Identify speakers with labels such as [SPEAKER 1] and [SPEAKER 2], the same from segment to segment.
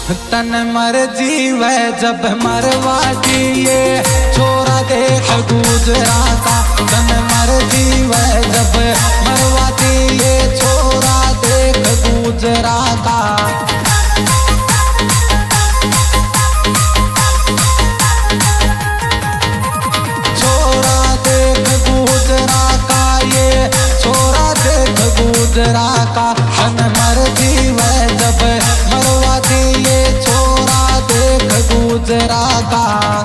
[SPEAKER 1] तन मर्जी वह जब मरवा दिए छोरा देख गुजरा का। तन मर्जी वह जब मरवा दिए छोरा देख गुजरा का। छोरा देख गुजरा का ये छोरा देख गुजरा का। तन मर्जी वह जब मरवा दिए छोरा देख गुजरा का।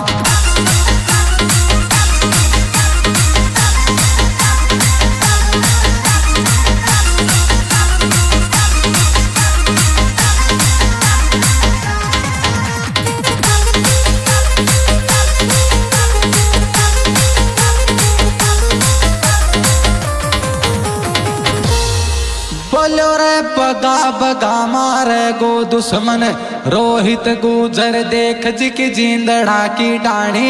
[SPEAKER 1] बोलो रे बगा बगा मारे गो दुश्मन रोहित गुजर देख जी की जिंदड़ा की डाणी।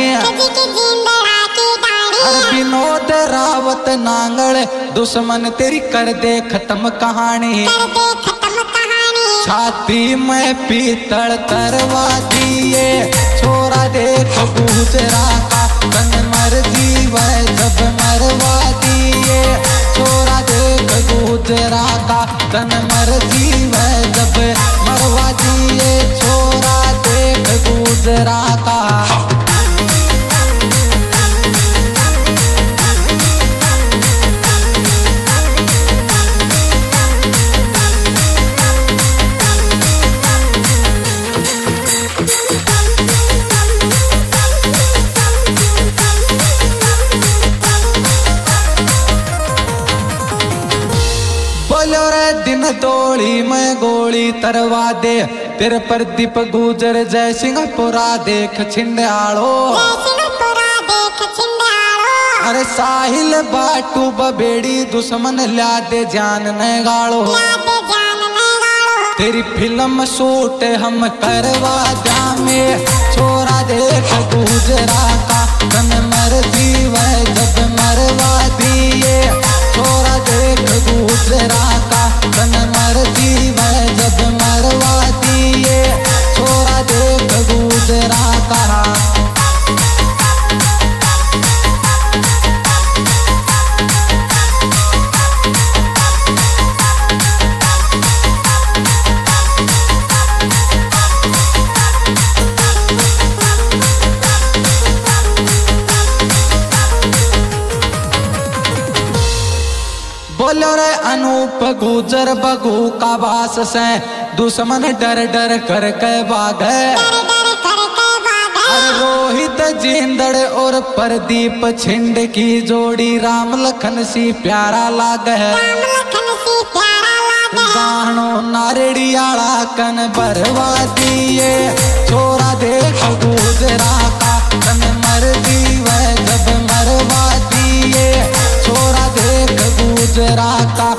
[SPEAKER 1] अरे विनोद रावत नांगल दुश्मन तेरी कर दे खत्म कहानी। छाती में पीतल तरवा दिए छोरा देख गुजरा का। तन मर्जी वह जब मरवा दिए छोरा देख गुजरा का। तन मर्जी वह जब मरवा दिए छोरा देख गुजरा का। बोलो रे दिन दौड़ी में गोली तरवा दे तेरे प्रदीप गुजर जय सिंहपुरा देख छिंडालो। अरे साहिल बाटू बबेड़ी दुश्मन ला दे जान न गाड़ो। तेरी फिल्म शूट हम करवा जामे छोरा देख गुजरा का। तन मर्जी वह जब मरवा दिए छोरा देख गुजरा का। तन मर्जी वह जब मरवा दिए छोरा देख गुजरा का। बोलो रे अनूप गुजर बगू का बास से दुश्मन डर डर कर के भागे। अरे रोहित जिंदड़ और प्रदीप छिंड की जोड़ी राम लखन सी प्यारा लागे। गानो नारेड़ियाला कन भरवा दिए छोरा देख गुजरा का। तन मर्जी वह जब मरवा दिए छोरा देख गुजरा का।